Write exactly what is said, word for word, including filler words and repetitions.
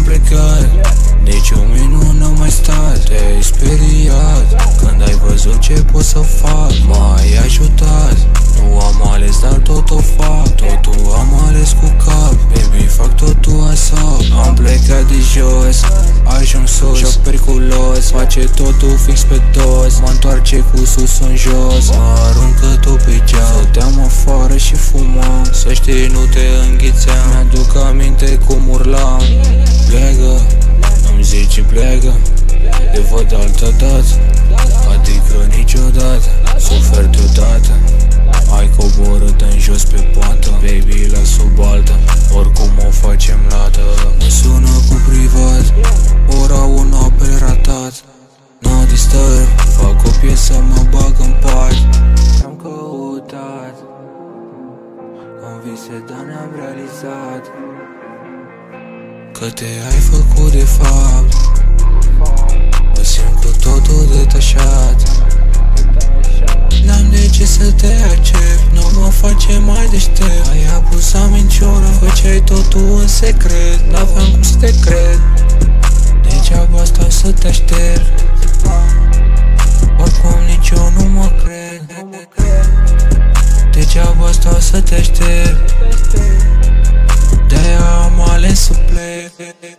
plecat, nici un minut n-am mai stat. Te-ai speriat când ai văzut ce pot să fac. M-ai ajutat, nu am ales, dar tot o fac. Totul am ales cu cap, baby, fac totul asap. Am plecat de jos, ajung sus, joc periculos, face totul fix pe dos. Mă întoarce cu sus în jos, mă aruncă tot pe geam. Stăteam afară și fumam, să știi nu te înghițeam. Mi-aduc aminte cum urlam, pleacă, îmi zice pleacă, te văd altă dată, adică niciodată. Sufer deodată, ai coborât în jos pe poantă, baby, la sub altă, oricum o facem lată. Mă sună cu privat, ora una pe ratat. No disturb, fac o piesă, mă bag în pat. Am căutat în vise, dar n-am realizat că te ai făcut de fapt. Mă simt cu totul detașat, n-am de ce să te accept, nu mă face mai deștept. Ai abuzat minciună, făceai totul în secret, n-aveam cum să te cred, degeaba stau să te aștept. Oricum nici eu nu mă cred, degeaba stau să te aștept, de-aia am ales să plec.